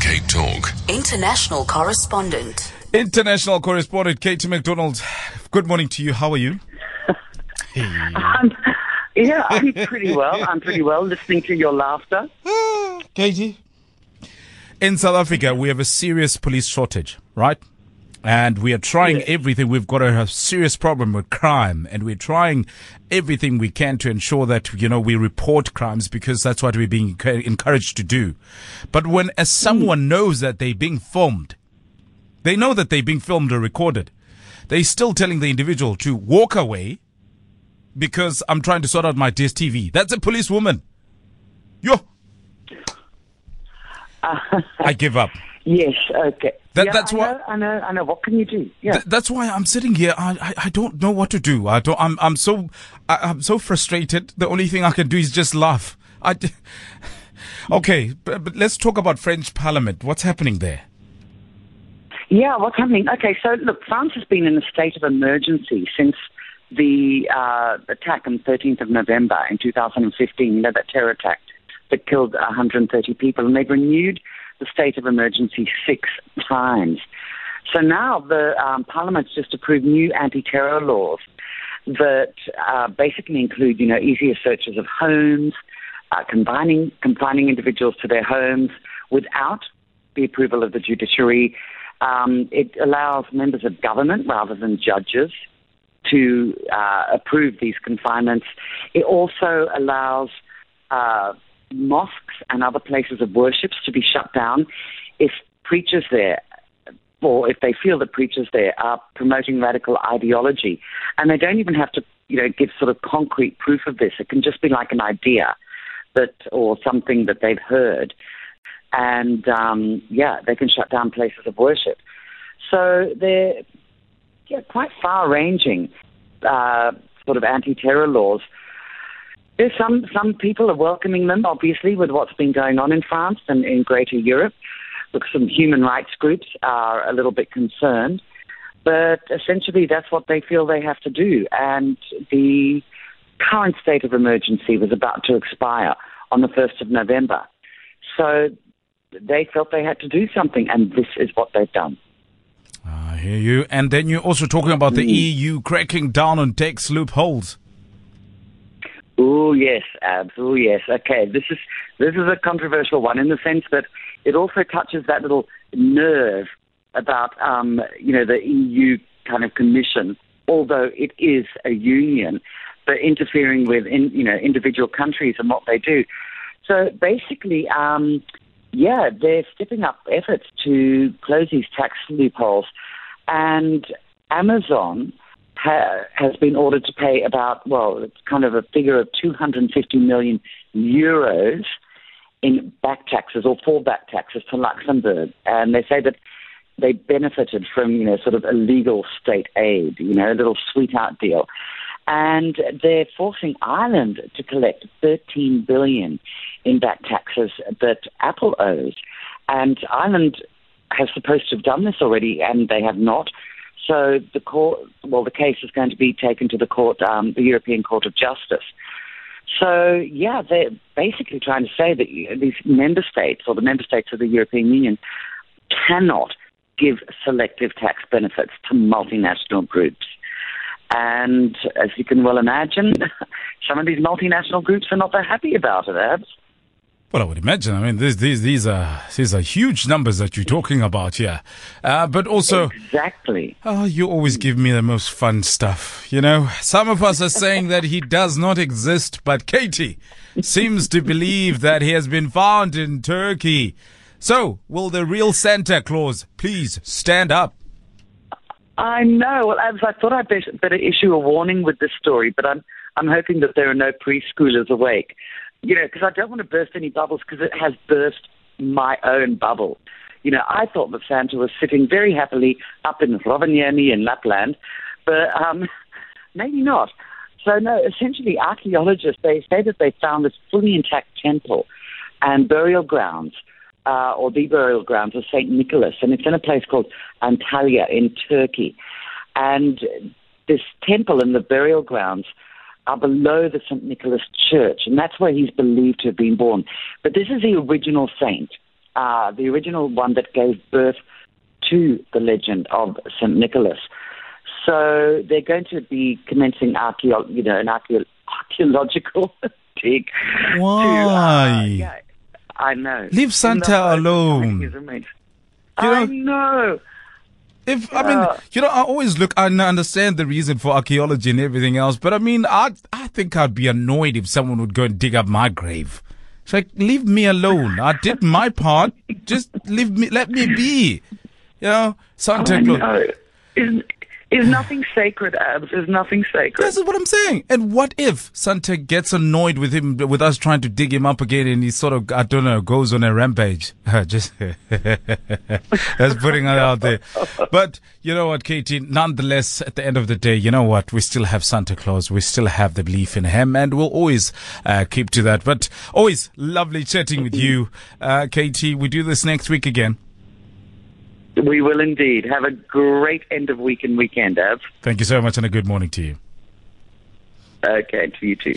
Cape Talk. International correspondent Katie McDonald. Good morning to you. How are you? I'm pretty well. I'm pretty well, listening to your laughter. Katie, in South Africa, we have a serious police shortage, right? And we are trying everything. We've got a serious problem with crime, and we're trying everything we can to ensure that, we report crimes, because that's what we're being encouraged to do. But when someone knows that they're being filmed, they know that they're being filmed or recorded, they're still telling the individual to walk away because I'm trying to sort out my DSTV. That's a policewoman. I give up. Yes, okay. That's why I know. What can you do? Yeah. That's why I'm sitting here. I don't know what to do. I'm so frustrated. The only thing I can do is just laugh. Okay, but let's talk about French Parliament. What's happening there? Yeah, what's happening? Okay, so look, France has been in a state of emergency since the attack on the 13th of November in 2015, that terror attack that killed 130 people, and they've renewed the state of emergency 6 times. So now the Parliament's just approved new anti-terror laws that basically include, easier searches of homes, confining individuals to their homes without the approval of the judiciary. It allows members of government rather than judges to approve these confinements. It also allows mosques and other places of worship to be shut down if preachers there, or if they feel that preachers there are promoting radical ideology. And they don't even have to, give sort of concrete proof of this. It can just be like an idea or something that they've heard. And, they can shut down places of worship. So they're quite far-ranging sort of anti-terror laws. There's some people are welcoming them, obviously, with what's been going on in France and in Greater Europe. Look, some human rights groups are a little bit concerned. But essentially, that's what they feel they have to do. And the current state of emergency was about to expire on the 1st of November. So they felt they had to do something, and this is what they've done. I hear you. And then you're also talking about the EU cracking down on tax loopholes. Oh, yes, Abs. Oh, yes. Okay, this is a controversial one in the sense that it also touches that little nerve about, the EU kind of commission, although it is a union, but interfering with, individual countries and what they do. So basically, they're stepping up efforts to close these tax loopholes. And Amazon has been ordered to pay it's kind of a figure of 250 million euros in back taxes or fallback taxes to Luxembourg. And they say that they benefited from, sort of illegal state aid, a little sweetheart deal. And they're forcing Ireland to collect 13 billion in back taxes that Apple owes. And Ireland has supposed to have done this already, and they have not. So the case is going to be taken to the court, the European Court of Justice. So, they're basically trying to say that these member states, or the member states of the European Union, cannot give selective tax benefits to multinational groups. And as you can well imagine, some of these multinational groups are not that happy about it, Abs. Well, I would imagine. I mean, these are huge numbers that you're talking about here. But also... Exactly. Oh, you always give me the most fun stuff, Some of us are saying that he does not exist, but Katie seems to believe that he has been found in Turkey. So, will the real Santa Claus please stand up? I know. Well, Abs, I thought I'd better issue a warning with this story, but I'm hoping that there are no preschoolers awake. Because I don't want to burst any bubbles, because it has burst my own bubble. I thought that Santa was sitting very happily up in Rovaniemi in Lapland, but maybe not. So, no, essentially, archaeologists, they say that they found this fully intact temple and burial grounds, or the burial grounds of St. Nicholas, and it's in a place called Antalya in Turkey. And this temple and the burial grounds are below the St. Nicholas Church, and that's where he's believed to have been born. But this is the original saint the original one that gave birth to the legend of St. Nicholas. So they're going to be commencing an archaeological dig. Why? I know. Leave Santa alone. I know. I always I understand the reason for archaeology and everything else, but I think I'd be annoyed if someone would go and dig up my grave. It's like, leave me alone. I did my part. Just let me be. Santa Claus. Is nothing sacred, Abs. There's nothing sacred. That's what I'm saying. And what if Santa gets annoyed with us trying to dig him up again, and he sort of, I don't know, goes on a rampage? Just that's putting it out there. But you know what, Katie? Nonetheless, at the end of the day, you know what? We still have Santa Claus. We still have the belief in him, and we'll always keep to that. But always lovely chatting with you, Katie. We do this next week again. We will indeed. Have a great end of week and weekend, Ab. Thank you so much, and a good morning to you. Okay, to you too.